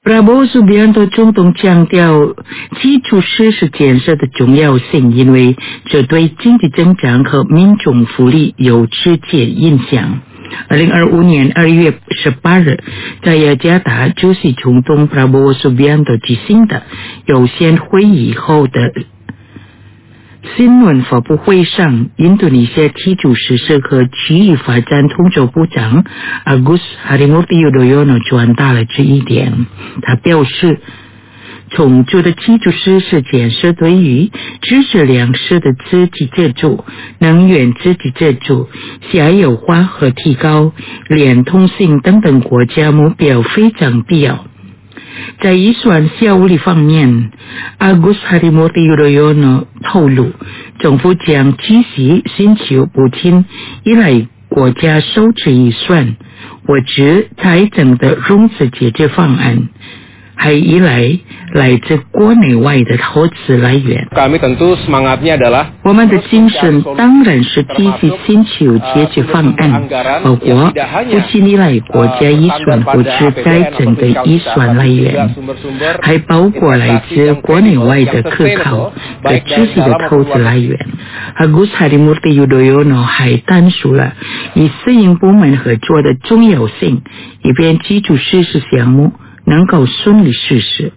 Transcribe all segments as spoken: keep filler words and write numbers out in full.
Prabowo Subianto 总统强调基础设施建设的重要性，因为这对经济增长和民众福利有直接影响。二零二五年二月十八日，在雅加达出席总统 Prabowo Subianto 举行的有限会议后的新闻发布会上，印度尼西亚基础设施和区域发展统筹部长 Agus Harimurti Yudhoyono 转达了这一点。他表示，重组的基础设施建设对于支持粮食的自给自足、能源自给自足、下游化和提高连通性等等国家目标非常必要。在预算效率方面， Agus Harimurti Yudhoyono 透露，政府将继续寻求不仅依赖国家收支预算或者财政的融资解决方案，还依赖来自国内外的投资来源。我们的精神当然是积极寻求解决方案，包括不仅依赖国家预算或者财政的预算来源，还包括来自国内外的可靠的知识的投资来源。Agus Harimurti Yudhoyono 还阐述了与私营部门合作的重要性，以便基础设施项目能够顺利实施。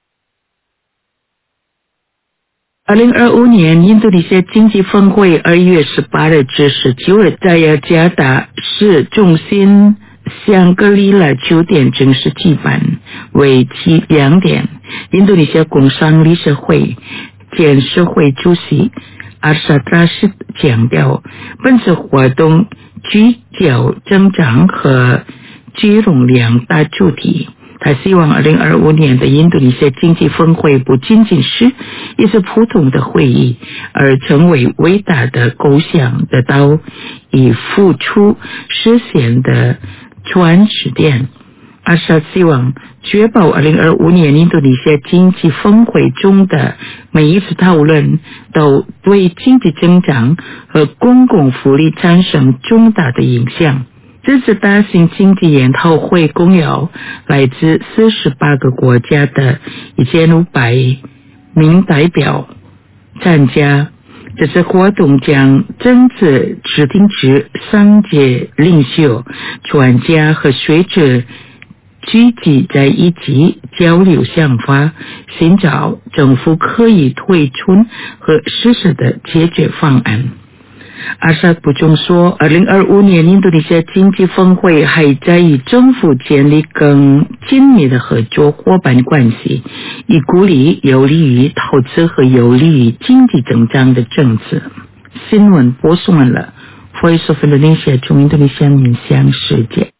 二零二五年印度尼西亚经济峰会二月十八日至十九日在雅加达市中心香格里拉酒店正式举办，为期两天。印度尼西亚工商理事会监事会主席阿萨拉什强调，本次活动聚焦增长和金融两大主题。他希望二零二五年的印度尼西亚经济峰会不仅仅是一次普通的会议，而成为伟大的构想得到以付出实现的转折点。阿萨希望确保二零二五年印度尼西亚经济峰会中的每一次讨论都对经济增长和公共福利产生重大的影响。这次大型经济研讨会共有来自四十八个国家的一千五百名代表参加。这次活动将增值指定制商界领袖、专家和学者聚集在一起交流想法，寻找政府可以推出和实施的解决方案。阿萨补充说，二零二五年印度尼西亚经济峰会还在与政府建立更紧密的合作伙伴关系，以鼓励有利于投资和有利于经济增长的政策。新闻播送完了 Voice of Indonesia 从印度尼西亚面向世界。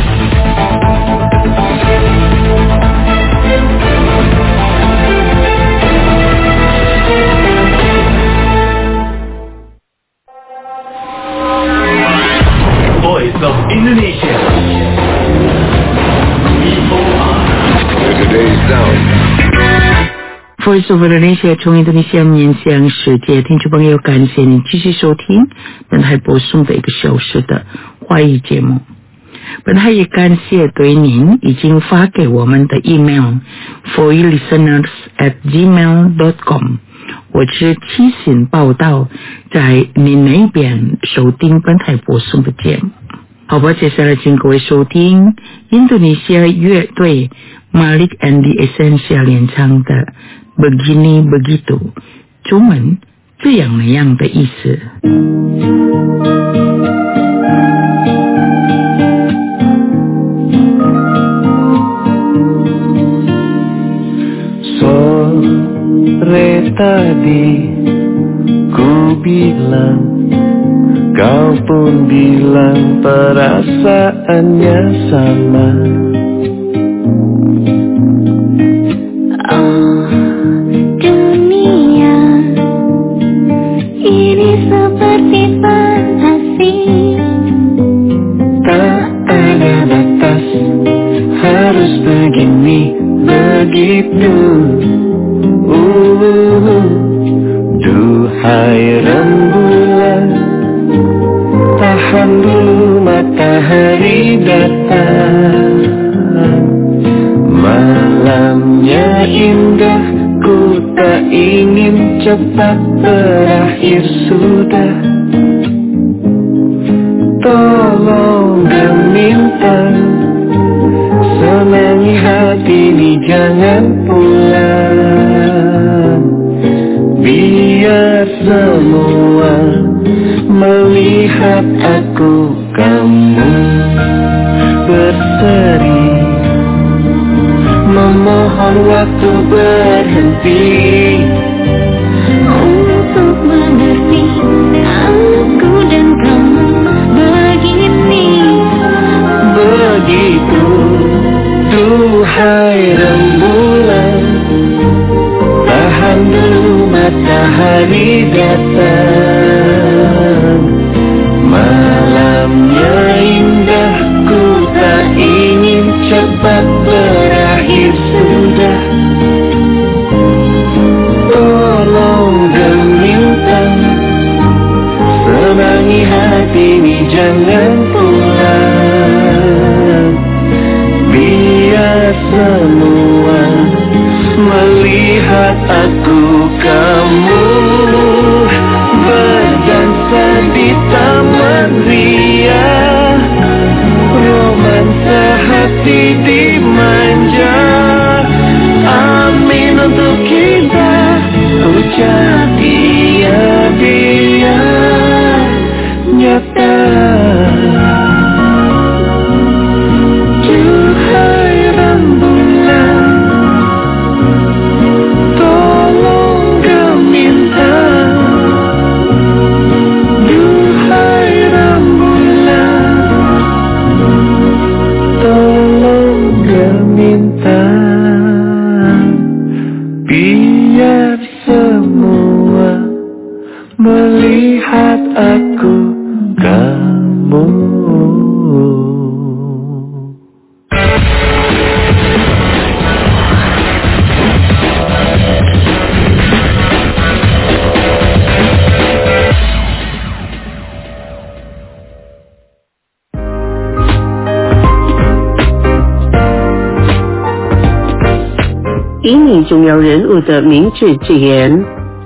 Voice of Indonesia. Today's sound. Voice of Indonesia 从印度尼西亚面向世界，听众朋友，感谢您继续收听本台播送的一个小时的华语节目。本台也感谢对您已经发给我们的 email for you listeners at gmail dot com， 我是提醒报道在您那边收听本台播送的节目。好吧，接下来请各位收听印度尼西亚乐队 Malik and the Essential 演唱的 Begini Begitu， 中文这样那样的意思。 Sore tadi ku bilang, kau pun bilang perasaannya sama. Oh dunia ini seperti fantasi, tak ada batas, harus begini begitu. uh, Duhai rembulan, tahan dulu matahari datang. Malam Malamnya indah, ku tak ingin cepat berakhir sudah. Tolong dan minta, senangi hati ini jangan pulang. Biar semua melihat aku kamu berseri, memohon waktu berhenti untuk mengerti aku dan kamu begini. Begitu, duhai rembulan, tahan dulu matahari datang. Malamnya indah, ku tak ingin cepat berakhir sudah. Tolong dan minta, senangi hati ini jangan pulang. Biar semua melihat aku kamu berdansa di taman ria, romansa hati dimanja. Amin untuk kita, ucap dia dia nyata. Duhai rembulan, tolong kau minta. Duhai rembulan, tolong kau minta. Biar semua melihat aku kamu. 英语重要人物的明智之言。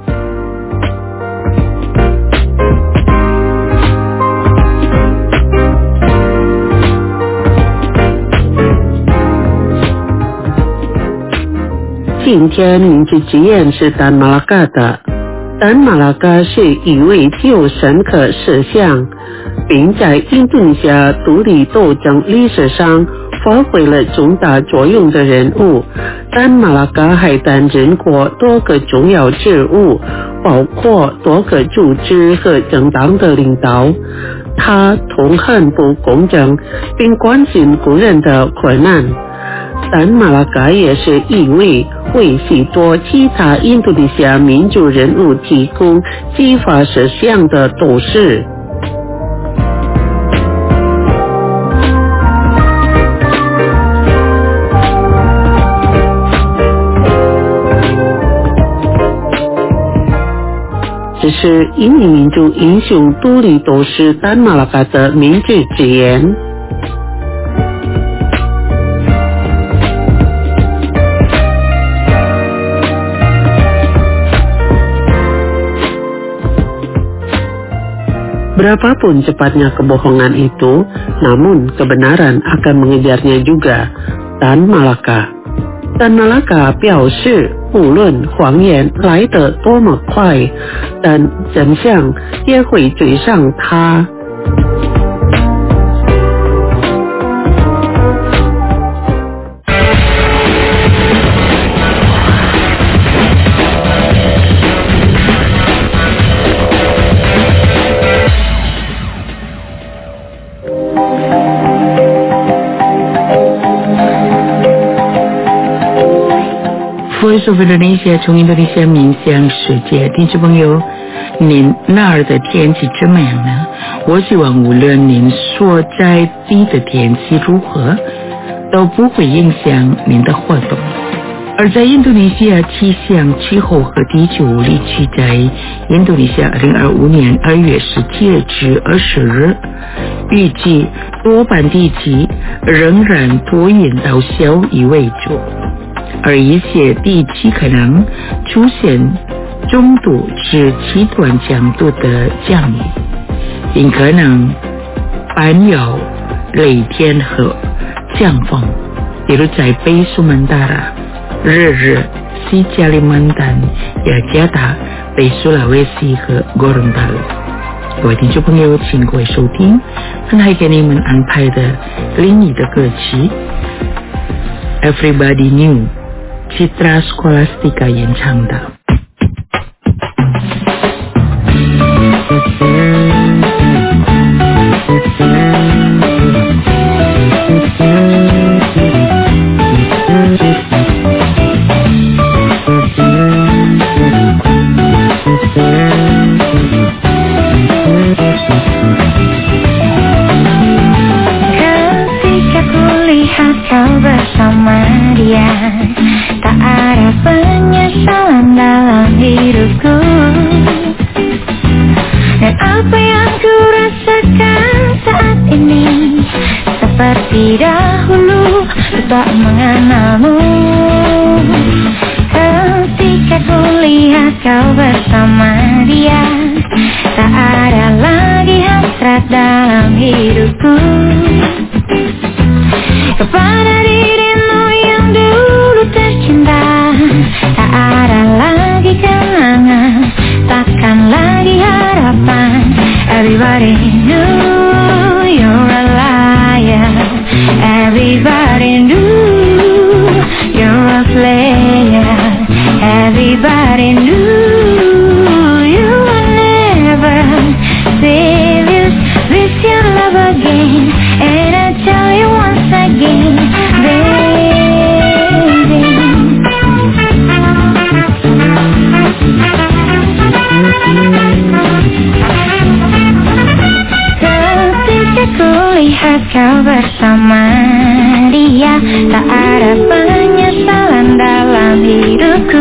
今天明智之言是丹马拉嘎的。丹马拉嘎是一位具有深刻思想，并在印度尼西亚独立斗争历史上发挥了重大作用的人物。丹马拉嘎还担任过多个重要职务，包括多个组织和政党的领导。他痛恨不公正，并关心工人的困难。丹马拉嘎也是一位为许多其他印度尼西亚民主人物提供激发思想的斗士。这是印尼民主英雄独立斗士丹马拉嘎的明智之言。Berapapun cepatnya kebohongan itu, namun kebenaran akan mengejarnya juga. Dan Malaka， 但Malaka表示，无论谎言来得多么快，但真相也会追上他。 Voice of Indonesia 从印度尼西亚面向世界，听众朋友，您那儿的天气怎么样呢？我希望无论您所在地的天气如何，都不会影响您的活动。而在印度尼西亚气象气候和地球物理区在印度尼西亚二零二五年二月十七日至二十日，预计多半地区仍然多云到小雨为主。 而一些地区可能出现中度至极端强度的降雨，并可能伴有雷电和降风，比如在北苏门答腊、日日、西加里曼丹、雅加达、北苏拉威西和戈隆达勒。各位听众朋友，请各位收听分还给你们安排的另一的歌曲 Everybody Knew Citra Scholastica 演唱的。 Kau bersama dia, tak ada penyesalan dalam hidupku. Dan apa yang ku rasakan saat ini, seperti dahulu ku tak mengenalmu. Ketika ku lihat kau bersama dia, tak ada lagi hasrat dalam hidupku. Kepada dirimu yang dulu tercinta, tak ada lagi kenangan, takkan lagi harapan. Everybody knew you're a liar. Everybody knew you're a player. Everybody knew you were never serious with your love again. And I tell you once again, baby, ketika ku lihat kau bersama dia, tak ada penyesalan dalam hidupku.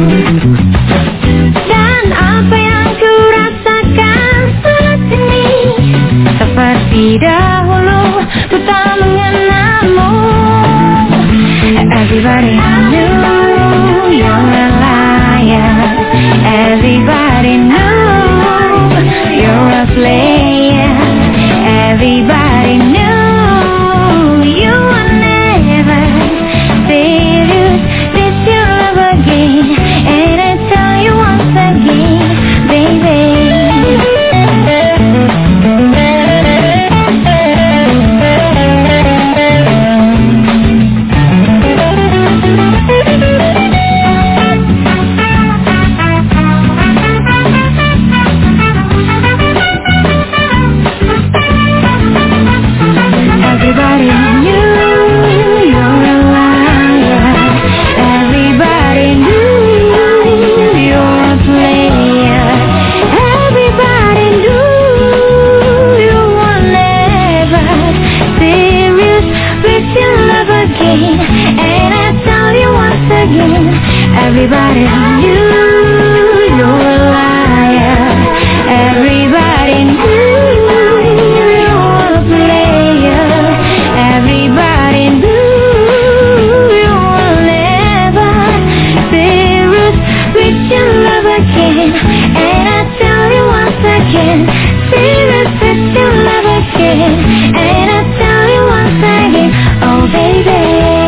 Dan apa yang ku rasakan saat ini, seperti dahulu ku tak mengenalmu. Everybody knew you're a liar. Everybody knew you're a player. Everybody knew you were never serious with your love again. And I tell you once again, baby. Everybody knew you're a liar. Everybody knew you're a player. Everybody knew you were never serious with your love again. And I tell you once again, serious with your love again. And I tell you once again, oh baby.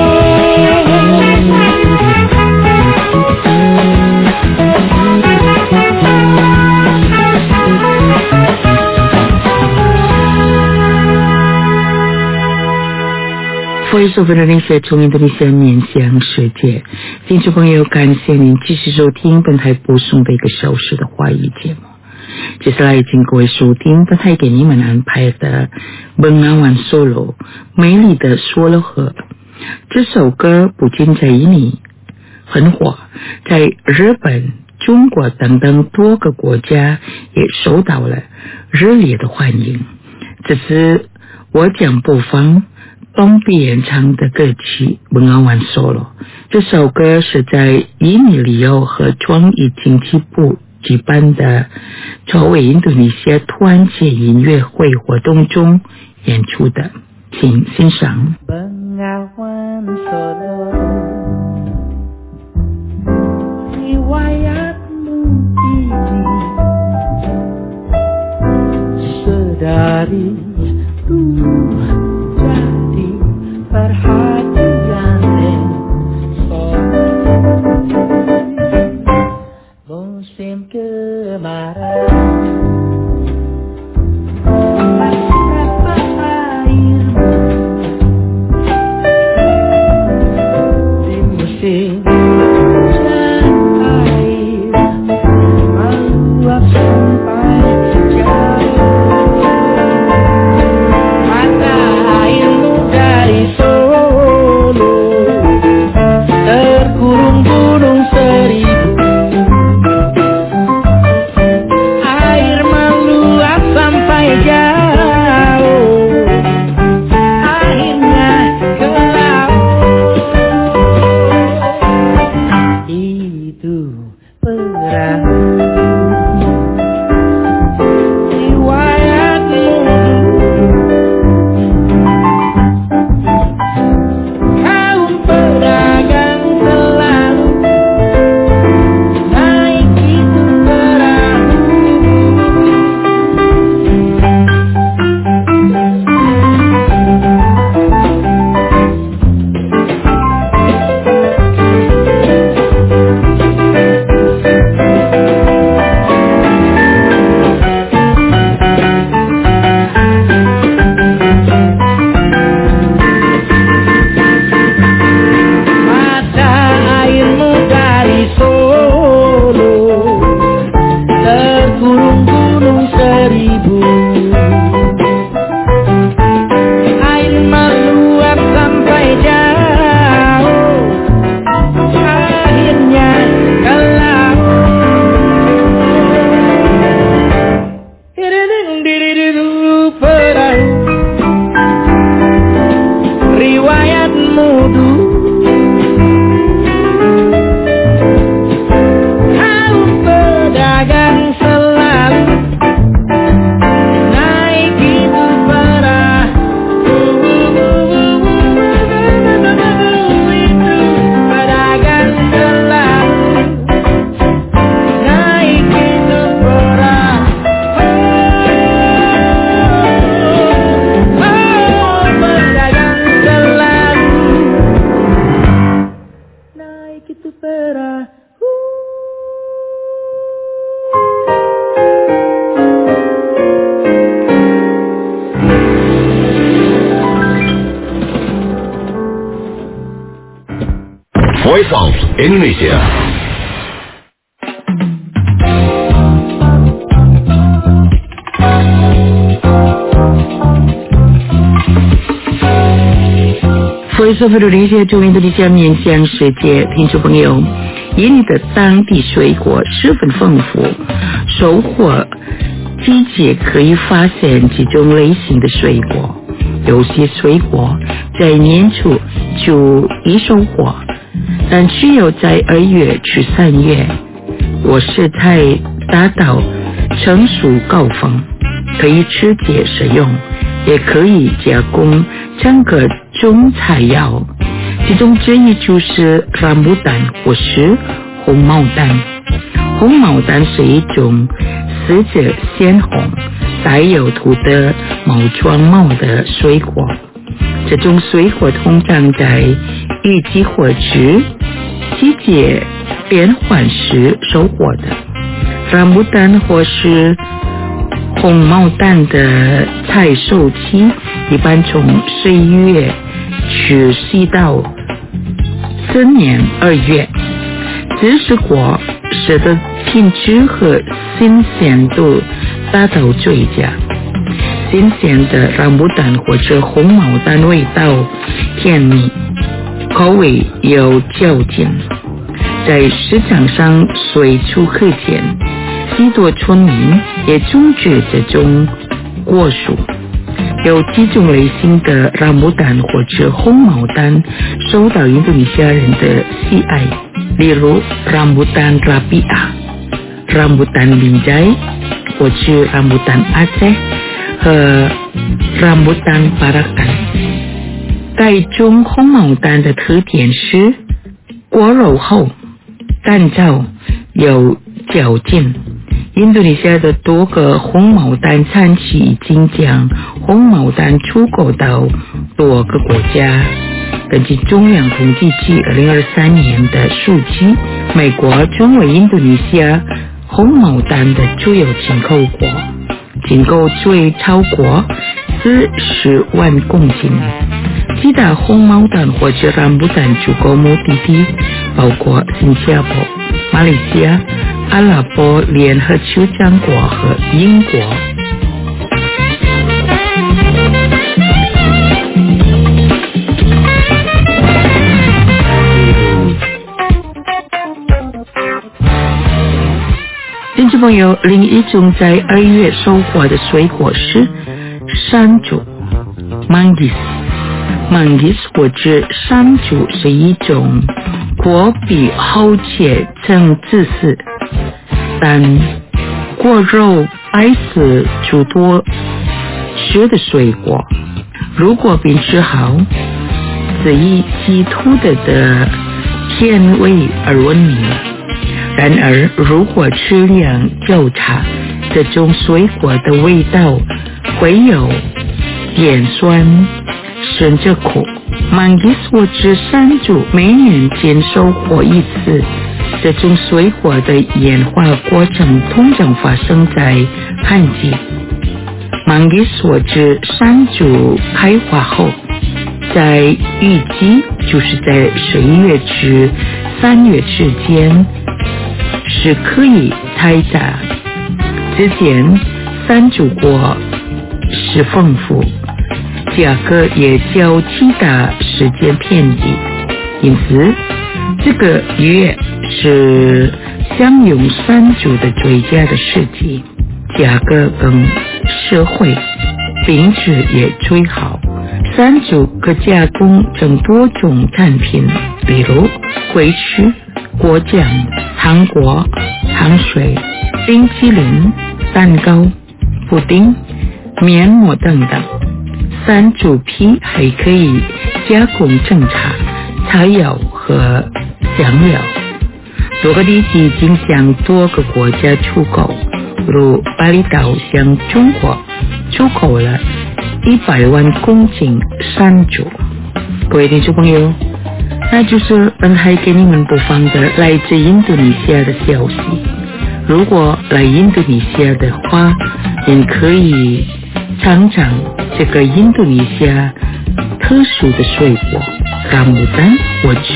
Voice of Indonesia 从 Indonesia 面向世界，听众朋友，感谢您继续收听本台播送的一个小时的华语节目。接下来请各位收听本台给你们安排的 Bengawan Solo 美丽的梭罗河。这首歌不仅在印尼很火，在日本、中国等等多个国家也受到了热烈的欢迎。这是我将播放东碧演唱的歌曲 Bengawan Solo。 这首歌是在印尼旅游和创意经济部举办的作为印度尼西亚团结音乐会活动中演出的，请欣赏。 Bengawan Solo Voice of Indonesia. Voice of Indonesia 祝印度尼西亚面向世界听众朋友，印尼的当地水果十分丰富，收获季节可以发现几种类型的水果，有些水果在年初就已收获，但只有在二月至三月果实才达到成熟高峰，可以直接食用，也可以加工整个中菜肴，其中之一就是rambutan果实红毛丹。红毛丹是一种色泽鲜红、带有土的毛状毛的水果，这种水果通常在雨季或者季节变换时收获的。rambutan或是红毛丹的采收期一般从十一月持续到次年二月，这是果实的品质和新鲜度达到最佳。新鲜的rambutan或者红毛丹味道甜蜜，口味有嚼劲，在市场上随处可见，许多村民也种植这种果树。有几种类型的rambutan或者红毛丹受到印度尼西亚人的喜爱，例如 rambutan rabia、rambutan binjai 或者 rambutan aceh 和 rambutan parakan。该种红毛丹的特点是果肉厚、干燥、有嚼劲。印度尼西亚的多个红毛丹产区已经将红毛丹出口到多个国家。根据中央统计局二零二三年的数据，美国成为印度尼西亚红毛丹的主要进口国，进口最超过四十万公斤。其他红毛丹或者rambutan出口目的地包括新加坡、马来西亚、阿拉伯联合酋长国和英国。听众朋友，另一种在二月收获的水果是山竹 Manggis。Manggis 或者山竹是一种果皮厚且呈紫色，但果肉白色诸多吃的水果，如果品质好，是以其独特的甜味而闻名。然而，如果质量较差，这种水果的味道会有点酸，甚至苦。Manggis 或者山竹每年仅收获一次，这种水果的演化过程通常发生在旱季。Manggis 或者山竹开花后，在雨季，就是在十一月至三月之间是可以采摘。之前山竹果是丰富，价格也较其他时间便宜，因此这个月是享用山竹的最佳的时机，价格更实惠，品质也最好。山竹可加工成多种产品，比如桂枝、果酱、糖果、糖水、冰淇淋、蛋糕、布丁、面膜等等。山竹皮还可以加工成茶、菜肴和香料。多个地区已经向多个国家出口，如巴厘岛向中国出口了一百万公斤山竹。各位听众朋友，那就是本台给你们播放的来自印度尼西亚的消息。如果来印度尼西亚的话，您可以尝尝这个印度尼西亚特殊的水果rambutan或者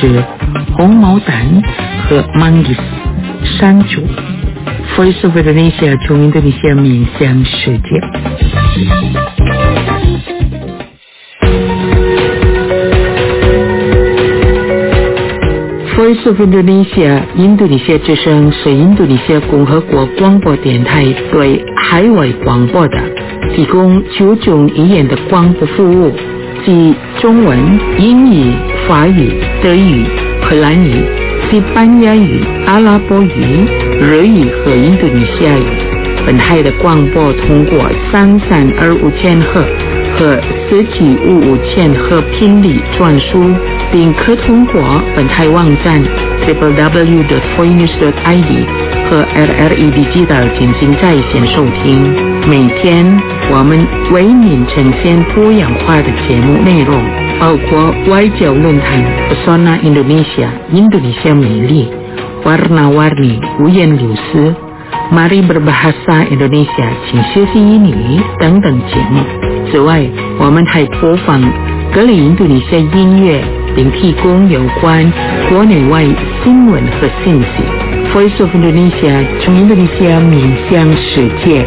红毛丹和 Manggis 山竹。Voice of Indonesia 从印度尼西亚面向世界。Voice of Indonesia 印度尼西亚之声是印度尼西亚共和国广播电台对海外广播的提供九种语言的广播服务，即中文、英语、法语、德语、荷兰语、西班牙语、阿拉伯语、日语和印度尼西亚语。本台的广播通过三三二五千赫和四七五五千赫频率传输，并可通过本台网站 double-u double-u double-u dot voinews dot i d 和 R R E Digital 进行在线收听。每天我们为您呈现多样化的节目内容，包括外交论坛 Pesona Indonesia 印度尼西亚美丽、Warna-Warni 五颜六色、Mari Berbahasa Indonesia 请学习英语等等节目。此外，我们还播放各类印度尼西亚音乐，并提供有关国内外新闻和信息。Voice of Indonesia 从印度尼西亚面向世界。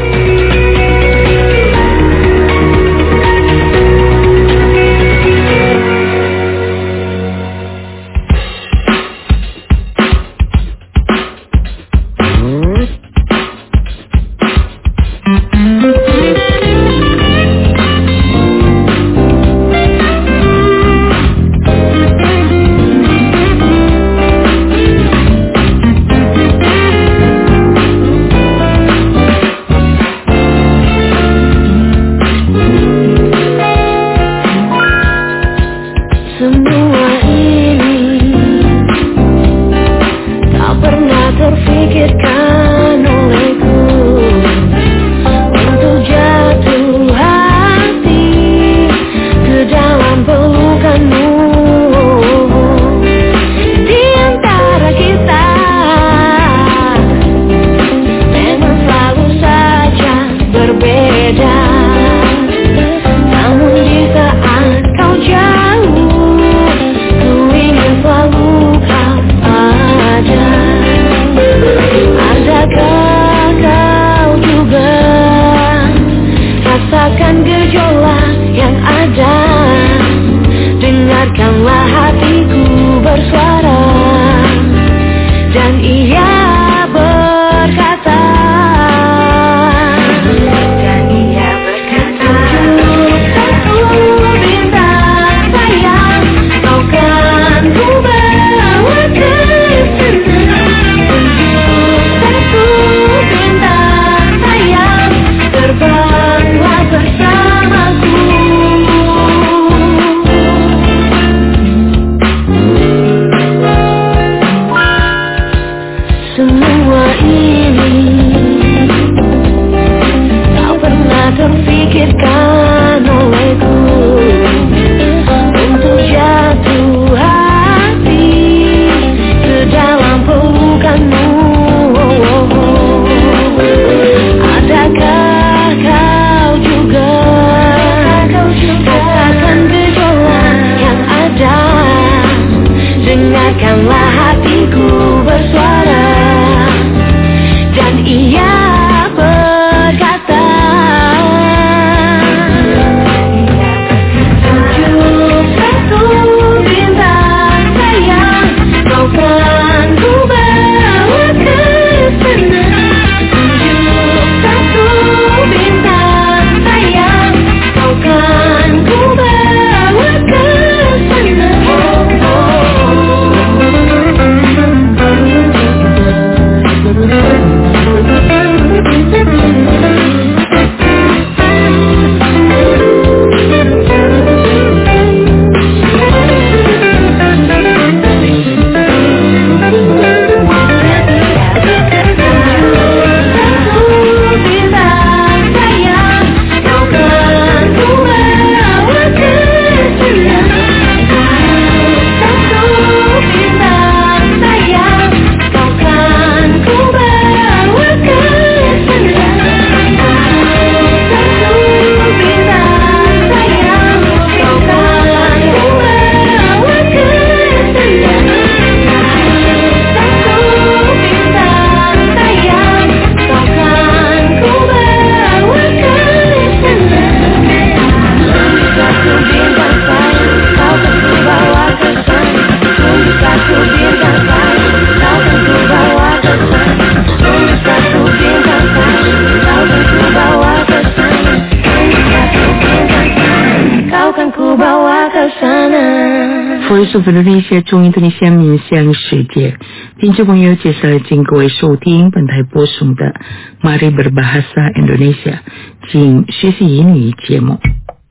Voice of Indonesia 中印度尼西亚面向世界，听众朋友，接下来请各位收听本台播送的 Mari Berbahasa Indonesia 请学习英语节目。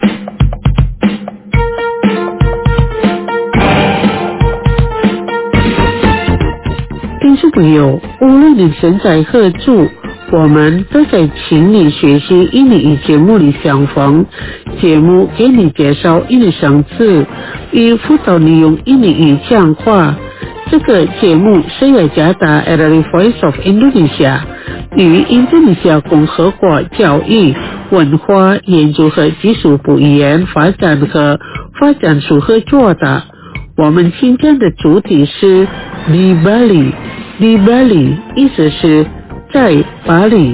听众朋友，无论你身在何处，我们都在请你学习英语节目里相逢。节目给你介绍英语生词，与辅导你用英语讲话。这个节目是雅加达 The Voice of Indonesia 与印度尼西亚共和国教育、文化研究和技术部语言发展和发展署合作的。我们今天的主题是 Di Bali。Di Bali 意思是在巴黎。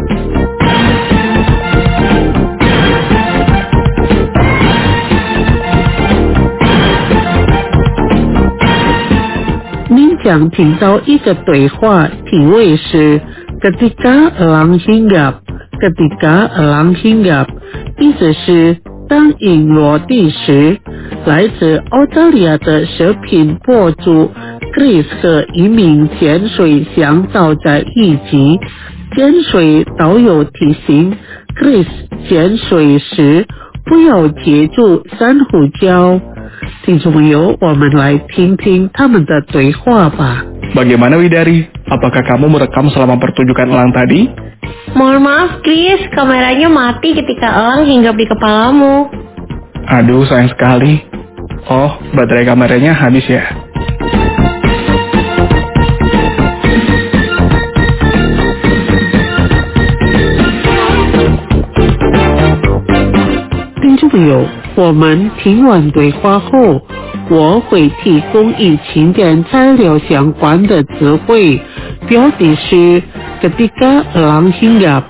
您将听到一个对话，题为是 Ketika elang hinggap Ketika elang hinggap 意思是当影落地时。来自澳大利亚的视频博主 Chris 和一名潜水向导在一起。潜水导游提醒 Chris 潜水时不要接触珊瑚礁。听众朋友，我们来听听他们的对话吧。 Bagaimana Widari? Apakah kamu merekam selama pertunjukan elang tadi? Mohon maaf, Chris, kameranya mati ketika elang hinggap di kepalamu. Aduh, sayang sekali. Oh, baterai kameranya habis ya. 听众朋友，我们听完对话后，我会提供与情点材料相关的词汇。标题是 Ketika elang hinggap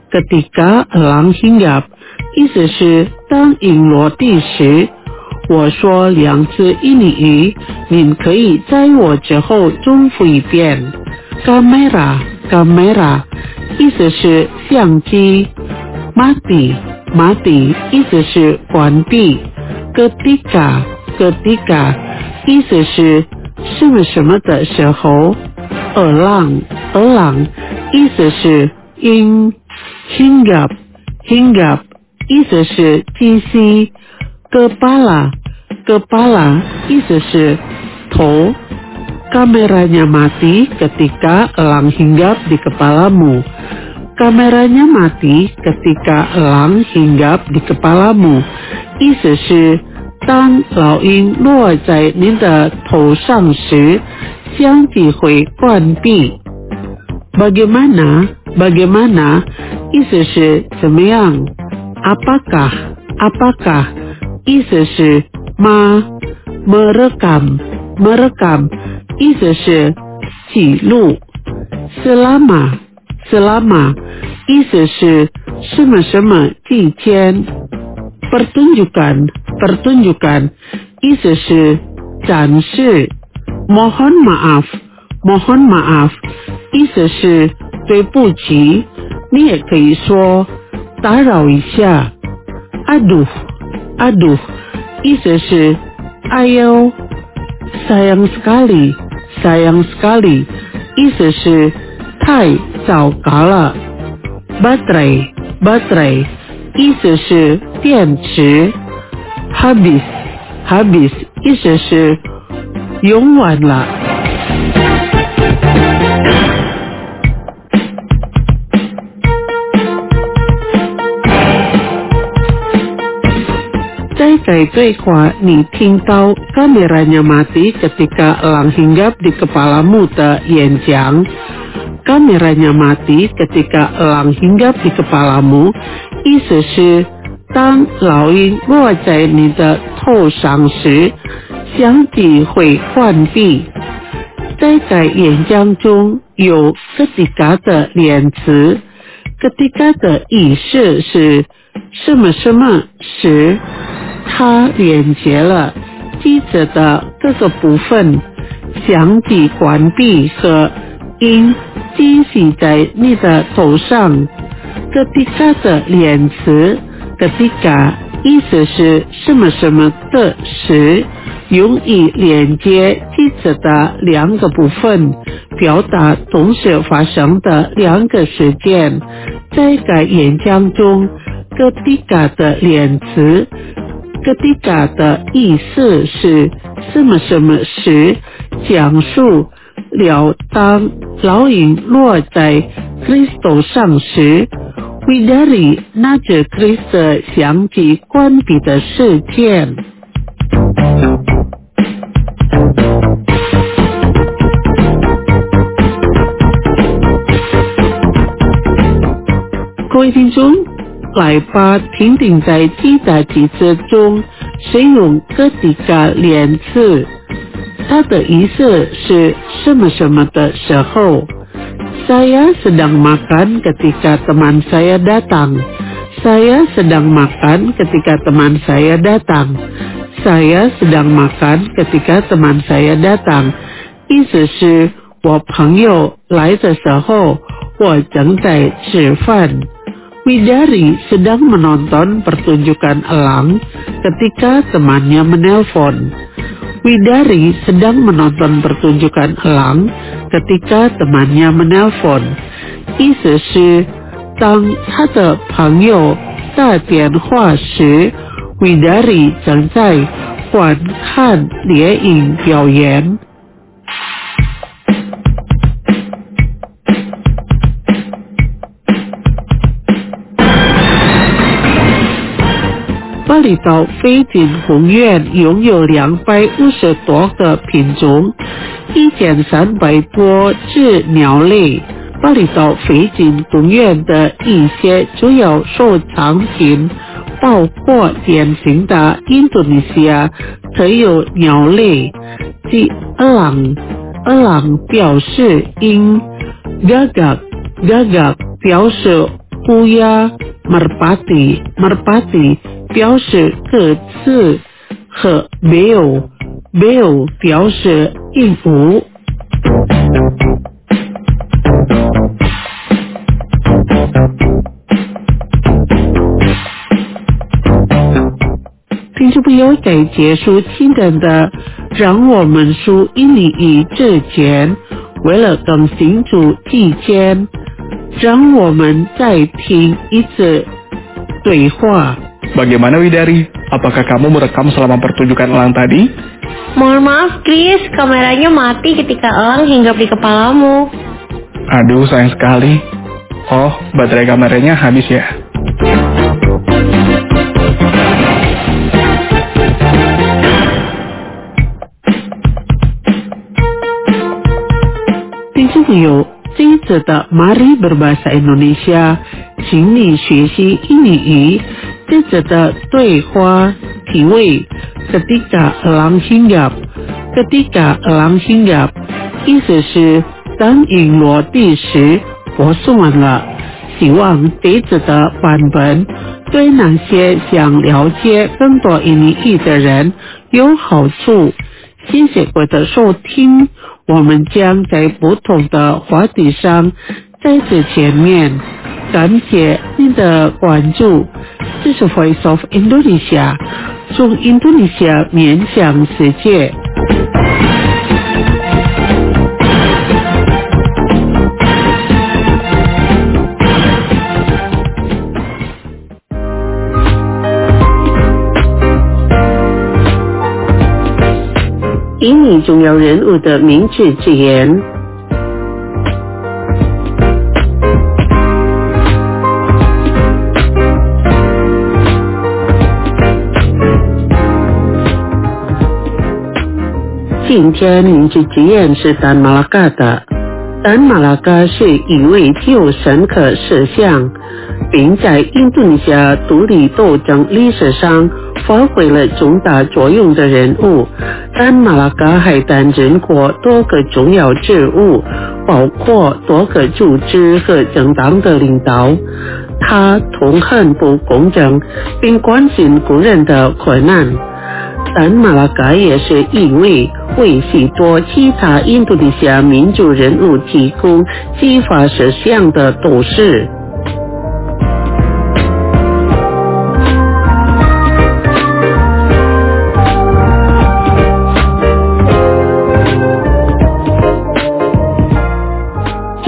Ketika elang hinggap 意思是当影落地时。我说两次印语，您可以在我之后重复一遍。Kamera Kamera 意思是相机。Mati Mati 意思是关闭。Ketika Ketika 意思是什么什么的时候。Elang Elang 意思是鹰。Hinggap Hinggap 意思是机器。Kepala Kepala 意思是头。Kameranya mati ketika elang hinggap di kepalamu Kameranya mati ketika elang hinggap di kepalamu 意思是当老鹰落在您的头上时，相机会关闭。Bagaimana Bagaimana 意思是怎么样。Apakah Apakah 意思是吗。Merekam Merekam 意思是记录。Selama Selama 意思是什么什么期间。Pertunjukan Pertunjukan 意思是展示。Mohon maaf Mohon maaf 意思是对不起，你也可以说打扰一下。Aduh Aduh 意思是哎呦。Sayang sekali Sayang sekali 意思是太糟糕了。Baterai Baterai 意思是电池。Habis Habis 意思是用完了。在对话你听到 kameranya mati ketika elang hinggap di kepalamu 的演讲。kameranya mati ketika elang hinggap di kepalamu 意思是当老鹰落在你的头上时，相机会关闭。在该演讲中有 ketika 的连词。ketika 的意思是什么什么时。它连接了记者的各个部分，相机关闭和鹰栖息在你的头上。ketika 的连词 ketika 意思是什么什么的时，用以连接句子的两个部分，表达同时发生的两个事件。在该演讲中，ketika的连词ketika的意思是什么什么时，讲述了当烙印落在 Kristo 上时，Widari 拿着 Kristo 相机关闭的事件。各位听众，来吧，听听在其他句子中使用 ketika 连词，它的意思是什么什么的时候。Saya sedang makan ketika teman saya datang. Saya sedang makan ketika teman saya datang. Saya sedang makan ketika teman saya datang. 意思是我朋友来的时候，我正在吃饭。Widari sedang menonton pertunjukan elang ketika temannya menelpon. Widari sedang menonton pertunjukan elang ketika temannya menelpon. 意思是当他的朋友打电话时， Widari 正在观看猎鹰表演。巴厘岛飞景公园拥有两百五十多个品种，一千三百多只鸟类。巴厘岛飞景公园的一些主要收藏品包括典型的印度尼西亚特有鸟类，即 elang。elang 表示鹰， gagak gagak 表示乌鸦， merpati merpati 表示鸽子，和 beo beo 表示鹦鹉。听众朋友，在结束今天的让我们说印尼语之前，为了更清楚意见，让我们再听一次对话。 Bagaimana Widari? Apakah kamu merekam selama pertunjukan elang tadi? Mohon maaf, Chris, kameranya mati ketika elang hinggap di kepalamu. Aduh, sayang sekali. Oh, baterai kameranya habis ya? Yo, 这一次的 Mari Berbahasa Indonesia 请你学习印尼语，这次的对话体位 ketika elang hinggap ketika elang hinggap 意思是当鹰落地时我说完了。希望这次的版本对那些想了解更多印尼语的人有好处。谢谢各位的收听，我们将在不同的话题上再次见面。感谢您的关注，这是 Voice of Indonesia， 从印度尼西亚面向世界。印尼重要人物的名字之言。今天名字之言是丹马拉嘎的。丹马拉嘎是一位具有深刻思想，并在印度尼西亚独立斗争历史上发挥了重大作用的人物。丹马拉嘎还担任过多个重要职务，包括多个组织和政党的领导。他痛恨不公正，并关心工人的困难。丹马拉嘎也是一位为许多其他印度尼西亚民主人物提供激发思想的斗士。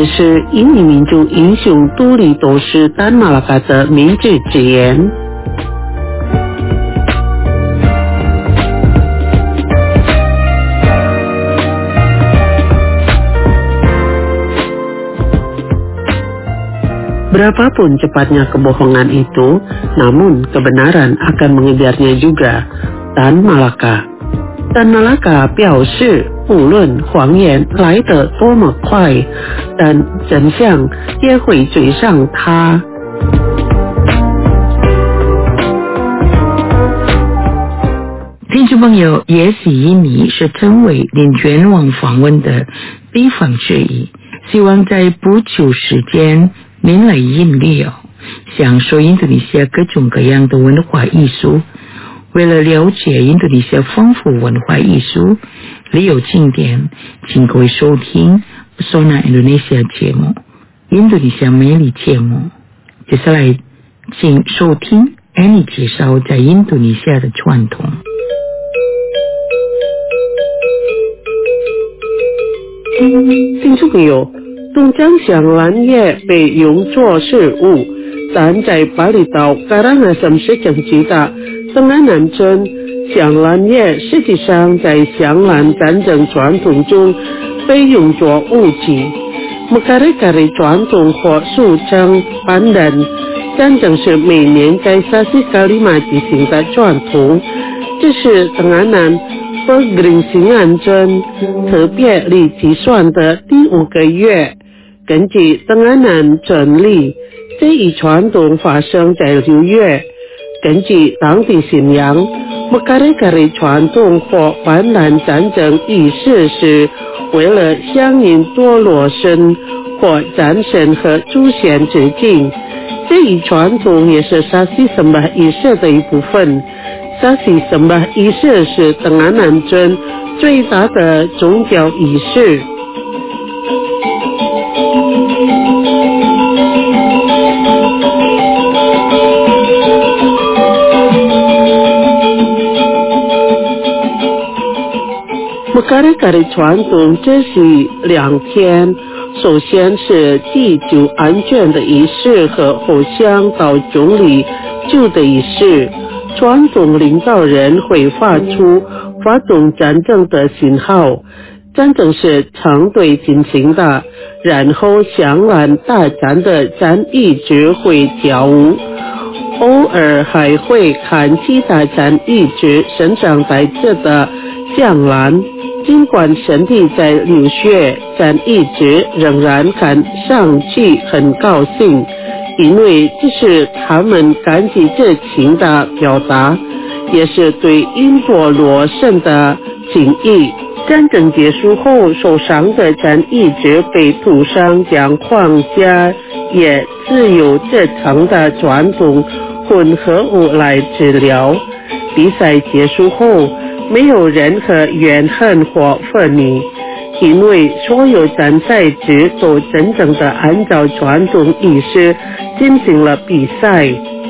这是印尼民族英雄杜里多斯丹马拉嘎的明智之言。Berapapun cepatnya kebohongan itu, namun kebenaran akan mengejarnya juga. Tan Malaka， Tan Malaka 表示，无论谎言来得多么快，但真相也会追上它。 听众朋友，也许印尼是成为您前往访问的地方之一，希望在不久时间您来印尼哦，享受印度尼西亚各种各样的文化艺术。为了了解印度尼西亚丰富文化艺术、旅游景点，请各位收听 Pesona Indonesia 节目，印度尼西亚美丽节目。接下来，请收听 Annie 介绍在印度尼西亚的传统。 听众朋友，东江香兰叶被用作食物，但在巴厘岛Karangasem市政区的登兰南镇，香兰叶实际上在香兰战争传统中被用作武器。Mekare-kare传统或俗称班人，战争是每年在沙西卡里马举行的传统，这是登兰南Pegeringsingan镇特别历计算的第五个月。根据登兰南镇历，这一传统发生在六月。根据当地信仰，Mekare-kare传统或班兰战争仪式是为了向印多罗神或战神和祖先致敬。这一传统也是沙西什巴仪式的一部分。沙西什巴仪式是登兰南镇最大的宗教仪式。Mekare-kare传统这是两天，首先是祭酒安全的仪式和互相到中里酒的仪式。传统领导人会发出发动战争的信号，战争是成队进行的，然后香兰大战的战役只会跳舞，偶尔还会看其他战役之身上带着的香兰。尽管身体在流血，但一直仍然看上去很高兴，因为这是他们感激之情的表达，也是对印多罗神的敬意。战争结束后，受伤的战役者被涂上将皇家也自由制成的传统混合物来治疗。比赛结束后，没有任何怨恨或愤怒，因为所有参赛者都真正的按照传统仪式进行了比赛。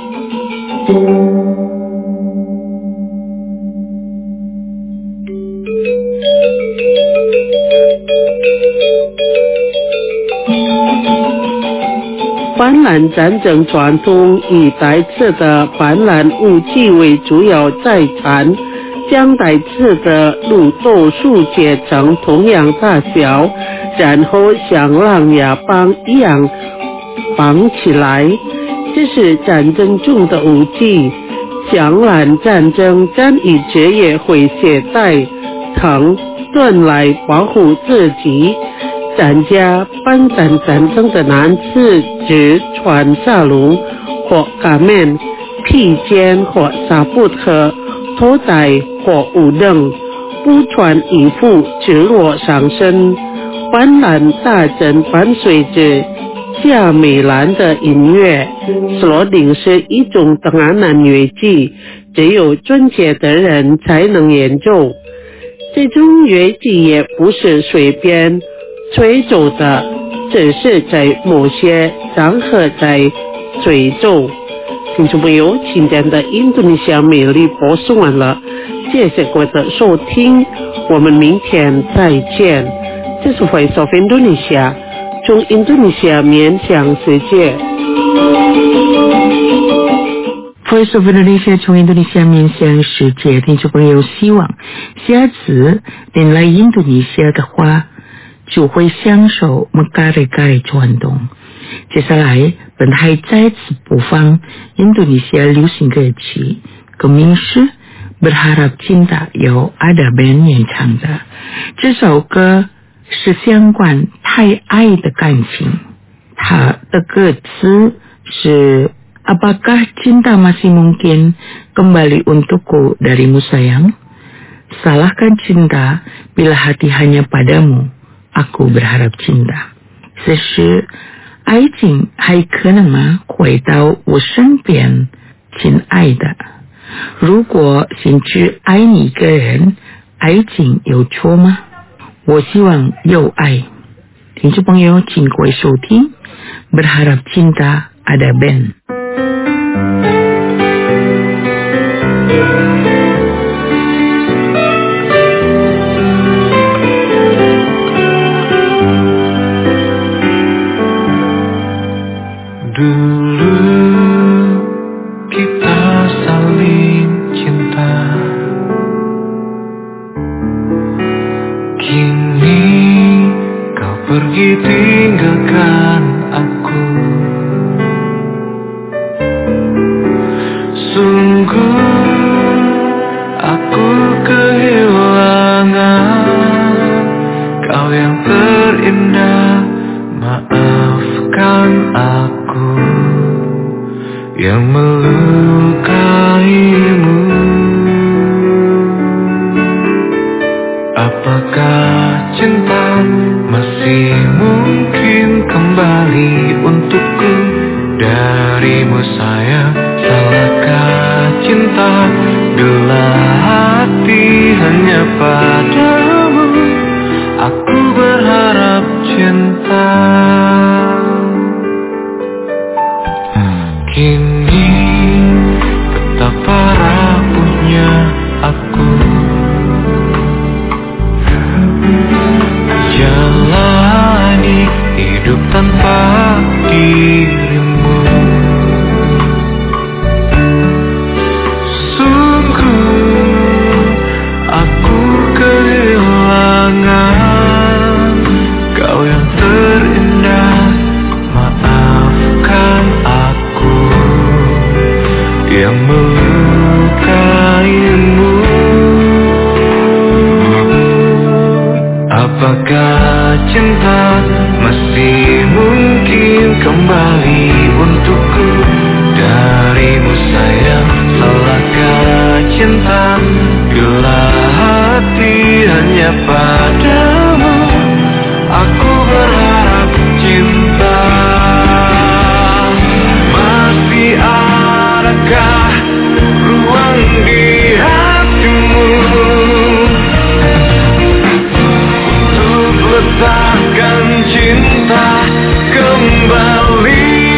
班兰战争传统以带刺的班兰武器为主要载产，将带刺的鹿豆树切成同样大小，然后像狼牙棒一样绑起来，这是战争中的武器。香兰战争战役者也会携带藤盾来保护自己。参加班战战争的男子只穿纱笼或嘎面、披肩或纱布特、头带或舞凳，不穿衣服，直落上身。班兰大阵伴随着夏美兰的音乐，斯罗丁是一种登兰南乐器，只有专业的人才能演奏。这种乐器也不是随便吹奏的，只是在某些场合在吹奏。听众朋友，今天的印度尼西亚美丽播送完了，谢谢各位的收听，我们明天再见。这是 Voice of Indonesia， 中Indonesia面向世界。 Voice of Indonesia 从印度尼西亚面向世界，听众朋友，希望下次您来印度尼西亚的话，就会享受咖喱咖喱传统。接下来，本台再次播放印度尼西亚流行歌曲，歌名是 Berharap Cinta 由 Ada Band 演唱的。这首歌是相关太爱的感情，它的歌词是 Apakah cinta masih mungkin kembali untukku darimu sayang? Salahkan cinta bila hati hanya padamu, aku berharap cinta. 此时爱情还可能吗？回到我身边，亲爱的。如果心只爱你一个人，爱情有错吗？我希望有爱。听众朋友，请各位收听 Berharap Cinta Ada Band。 Dulu kita saling cinta, kini kau pergi tinggalkan aku. Sungguh aku kehilangan kau yang terindah. Maafkan aku yang melukaimu. Apakah cinta masih mungkin kembali untukku darimu sayang? Salahkah cinta bila hati hanya padamu? Aku berharap cinta. Kini betapa rapuhnya aku jalani hidup tanpa dirimu. Sungguh aku kehilangan kau yang terindah. Maafkan aku yang melukaimu. Apakah cinta masih mungkin kembali untukku darimu sayang? Salahkah cinta bila hati hanya padamu? Aku berharap cinta. Masih adakah ruang di hatimu untuk letakkan cinta kembali?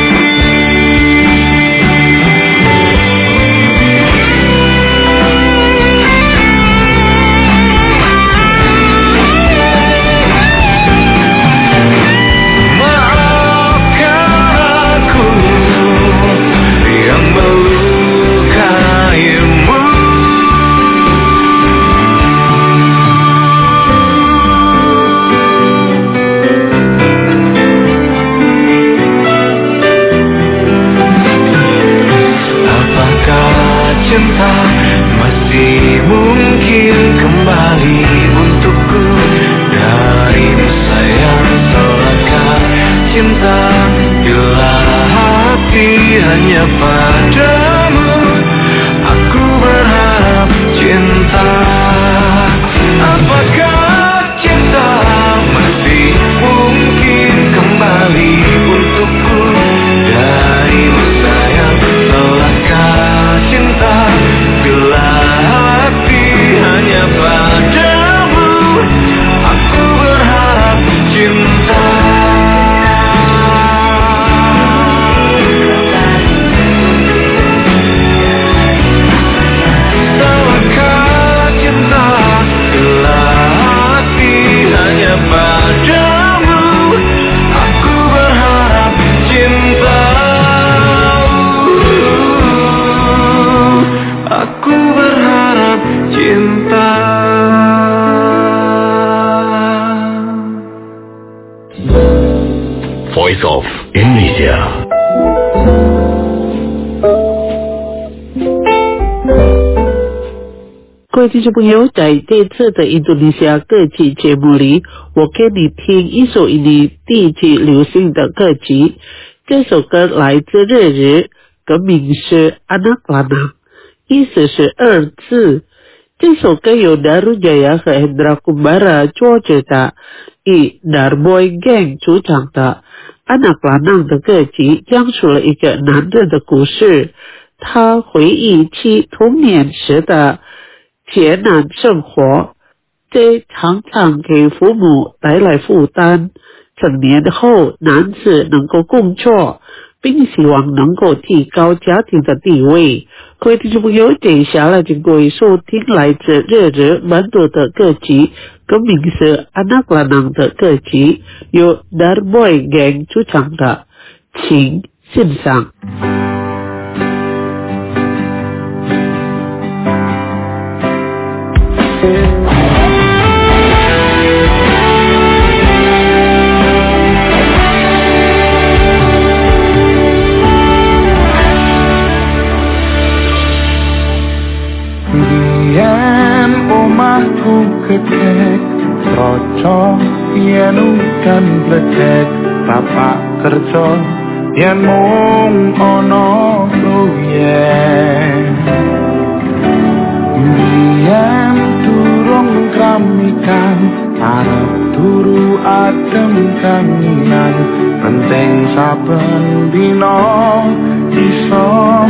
Cinta masih mungkin kembali untukku darimu sayang? Salahkah cinta bila hati hanya padamu? Aku berharap cinta. Apakah cinta masih mungkin kembali untukku darimu sayang? Salahkah cinta bila hati hanya padamu? Aku berharap cinta. Voice of Indonesia。 各位听众朋友，在这次的印度尼西亚歌曲节目里，我给你听一首印尼地区流行的歌曲。这首歌来自日语，歌名是 Anak Lanang， 意思是儿子。这首歌由 Daru Jaya 和 Hendra Kumbara 作曲的，以 Darboy Gang 主唱的 Anak Lanang 的歌曲讲述了一个男人的故事，他回忆起童年时的艰难生活，这常常给父母带来负担。成年后，男子能够工作，并希望能够提高家庭的地位。各位听众朋友，接下来请各位收听来自日日曼多的歌曲，歌名是 Anak Lanang 的歌曲，由 Darboy Gang 主唱的，请欣赏。 Ketek, rocok, yen udan bledek, bapak kerja, yen mung ono luyen. Yen durung kramikan, arep turu adem kanginan, penting saben dina iso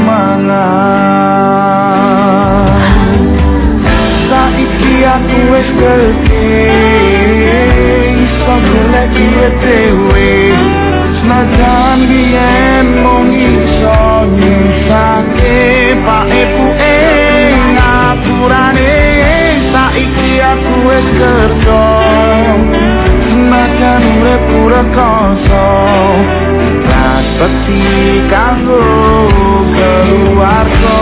mangan. Saiki aku wis gedhe, iso golek duit dhewe, senajan biyen mung iso nyisake pak ibuke ngapurane. Saiki aku wis kerja, senajan urip rekoso, ikhlas bekti kanggo keluarga.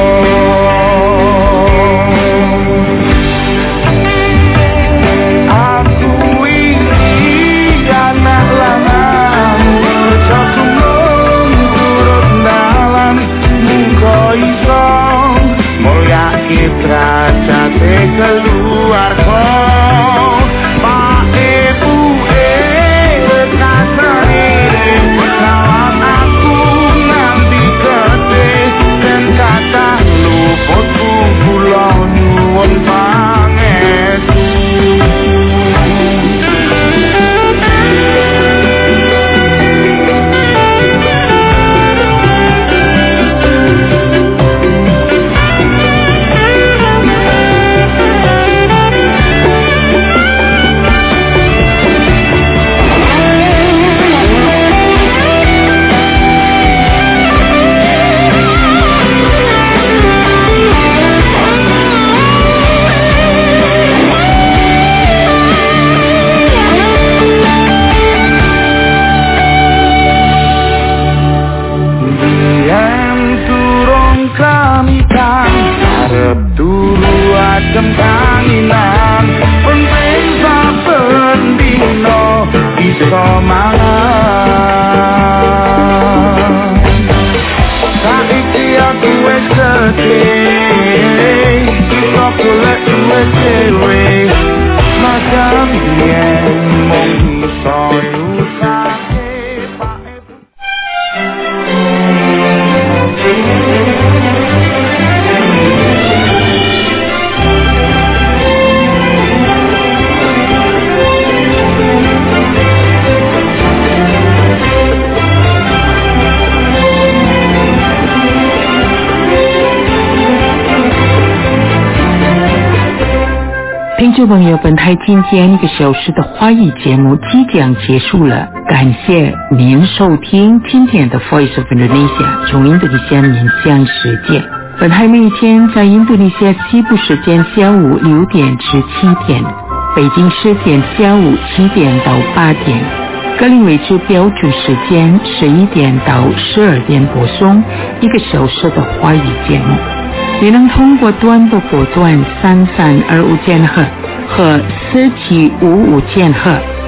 Derajate keluarga Pak Ibu eh kasane lawan aku nganti gede dan kata luput kula nyuwun pangestu. 听众朋友，本台今天一个小时的华语节目即将结束了，感谢您收听今天的 Voice of Indonesia 从印度尼西亚面向世界。本台每天在印度尼西亚西部时间下午六点至七点，北京时间下午七点到八点，格林威治标准时间十一点到十二点播送一个小时的华语节目。你能通过短波波段三三二五千赫和四七五五千赫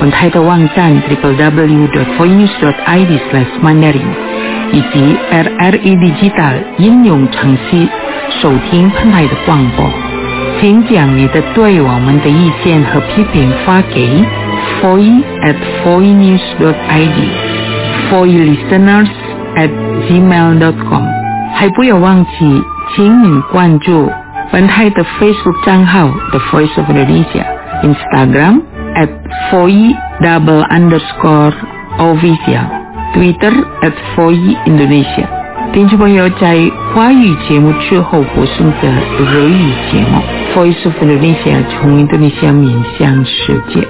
本台的网站 double-u double-u double-u dot foinews dot i d slash mandarin 以及 R R E Digital 应用程序收听本台的广播。请将你的对我们的意见和批评发给 foy at foinews dot i d foy listeners at gmail dot com 还不要忘记请您关注本台的 Facebook 账号 The Voice of Indonesia Instagram at foy double underscore official Twitter at foy Indonesia 听众朋友在华语节目之后播送的日语节目 Voice of Indonesia 从印度尼西亚面向世界。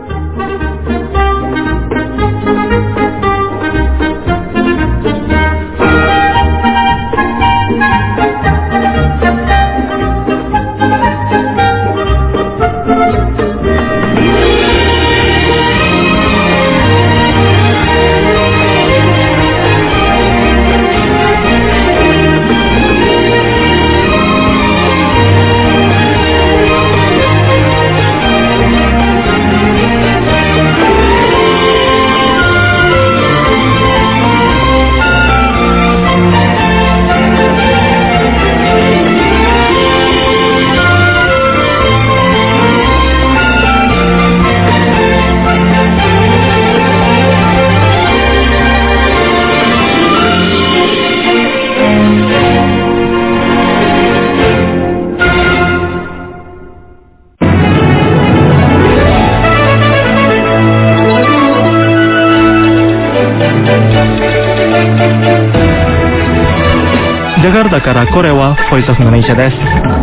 ジャカルタからこれはボイスオフインドネシアです。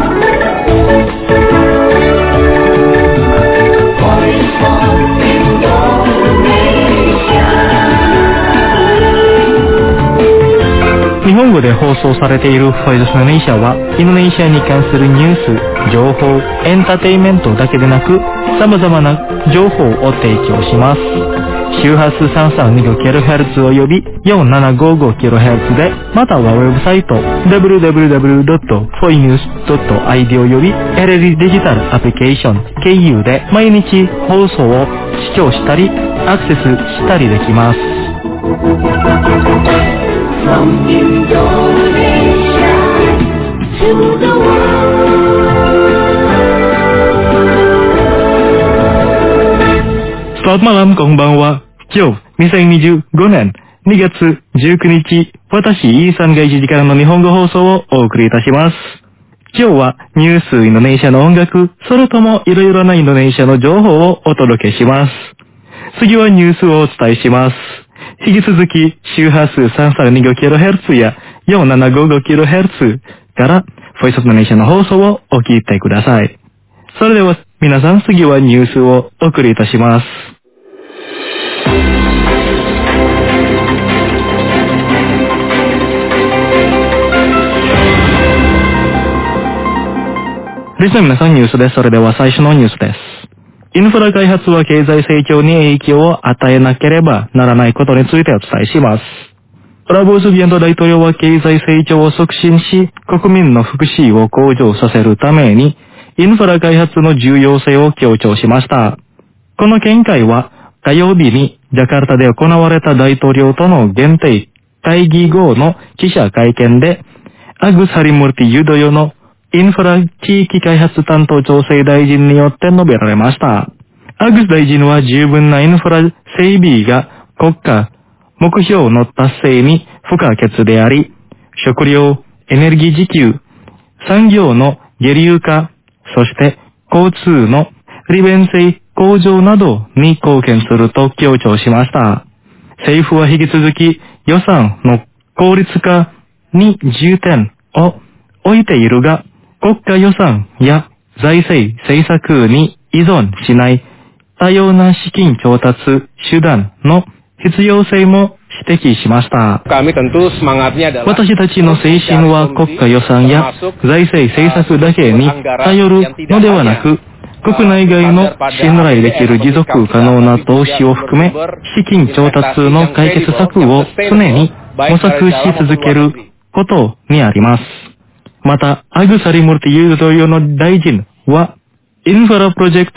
日本語で放送されているボイスオフインドネシアはインドネシアに関するニュース、情報、エンターテインメントだけでなく様々な情報を提供します。周波数 さんさんにごキロヘルツ および よんななごごキロヘルツ で、またはウェブサイト ダブリューダブリューダブリュードットフォイニュースドットアイディー および エルエル デジタルアプリケーション経由で毎日放送を視聴したりアクセスしたりできます。From Indonesia to the world Selamat malam, konbanwa. 今日、にせんにじゅうごねんにがつじゅうくにち、私、イーさんがいちじからの日本語放送をお送りいたします。今日はニュースインドネシアの音楽、それともいろいろなインドネシアの情報をお届けします。次はニュースをお伝えします。引き続き、周波数 さんさんにごキロヘルツ や よんななごごキロヘルツ から、ボイスオブインドネシアの放送をお聞きください。それでは、皆さん次はニュースをお送りいたします。リスナーの皆さんニュースです。それでは最初のニュースです。インフラ開発は経済成長に影響を与えなければならないことについてお伝えします。プラボー・スビアント大統領は経済成長を促進し、国民の福祉を向上させるために、インフラ開発の重要性を強調しました。この見解は、火曜日にジャカルタで行われた大統領との限定会議後の記者会見で、アグス・ハリムルティ・ユドヨのインフラ地域開発担当調整大臣によって述べられました。アグス大臣は十分なインフラ整備が国家目標の達成に不可欠であり、食料、エネルギー自給、産業の下流化、そして交通の利便性向上などに貢献すると強調しました。政府は引き続き予算の効率化に重点を置いているが、国家予算や財政政策に依存しない多様な資金調達手段の必要性も指摘しました。私たちの精神は国家予算や財政政策だけに頼るのではなく、国内外の信頼できる持続可能な投資を含め、資金調達の解決策を常に模索し続けることにあります。また、アグス・ハリムルティ・ユドヨの大臣は、インフラプロジェクトの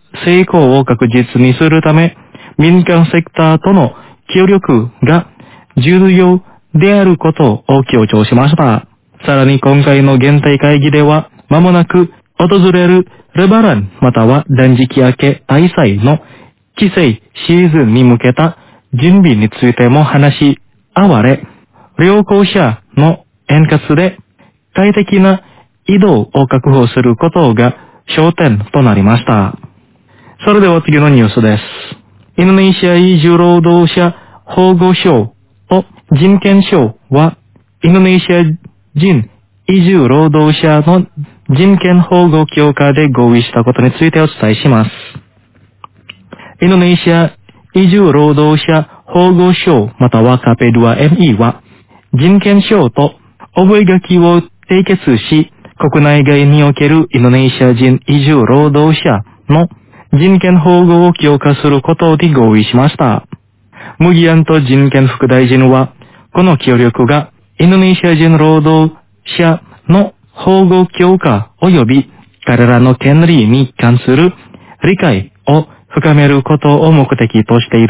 成功を確実にするため、民間セクターとの協力が重要であることを強調しました。さらに今回の限定会議では、間もなく訪れるレバランまたは断食明け大祭の帰省シーズンに向けた準備についても話し合われ、旅行者の円滑で快適な移動を確保することが焦点となりました。それでは次のニュースです。インドネシア移住労働者保護省と人権省は、インドネシア人移住労働者の人権保護強化で合意したことについてお伝えします。インドネシア移住労働者保護省またはカペドゥア エムイー は、人権省と覚書を締結し、国内外におけるインドネシア人移住労働者の人権保護を強化することで合意しました。ムギアント人権副大臣は、この協力がインドネシア人労働者の保護強化及び彼らの権利に関する理解を深めることを目的としている